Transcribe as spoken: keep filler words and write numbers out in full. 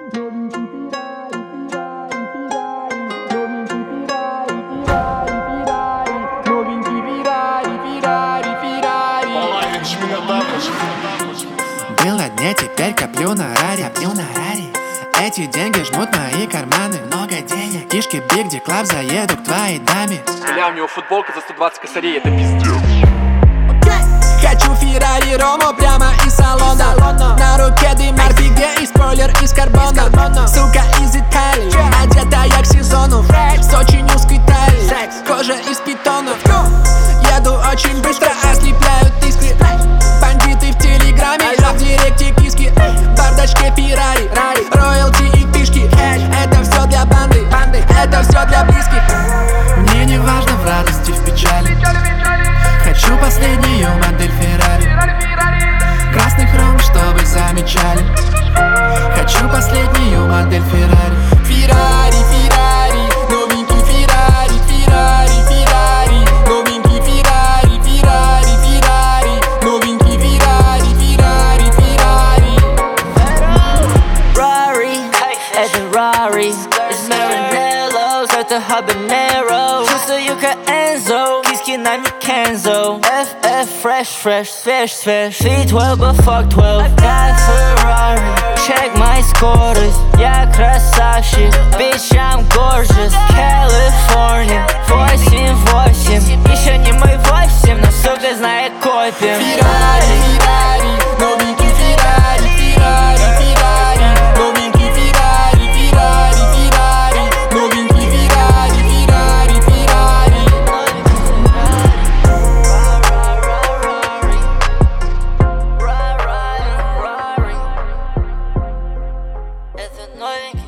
Был на дне, теперь коплю на раре, коплю на раре. Эти деньги жмут мои карманы. Много денег. Кишки Big D Club, заеду к твоей даме. Бля, у него футболка за сто двадцать косарей, это пиздец. Хочу Феррари Рому прямо из салона. На руке Димар Фиге и спойлер из карбона. Сука из Италии, одета я к сезону. С очень узкой талией, кожа из питонов. Еду очень быстро, ослепляют искры. Бандиты в телеграме, а в директе киски. В бардачке Феррари, роялти и фишки. Это все для банды, это все для близких. Мне не важно в радости, в печали. Хочу последнюю модель Феррари. Красный хром, чтобы замечали. Хочу последнюю модель Феррари. Феррари, Феррари, новенький Феррари, Феррари, Феррари, новенький Феррари, Феррари, Феррари, новенький Феррари, Феррари, Феррари. Rari, это Rari, из Maranello, это Habanero. Чувствую как Enzo, виски на мне Kenzo. F F fresh, fresh, свеж, свеж. Fit twelve, but fuck twelve. Got Ferrari, check my скорость. Я красавчик, bitch, I'm gorgeous. California, восемь восемь. Еще не мой восемь, но сука знает копим. Феррари, Феррари, новенький Феррари, Феррари, Феррари, новенький Феррари, Феррари, Феррари, новенький Феррари, Феррари, Феррари. Это новенький.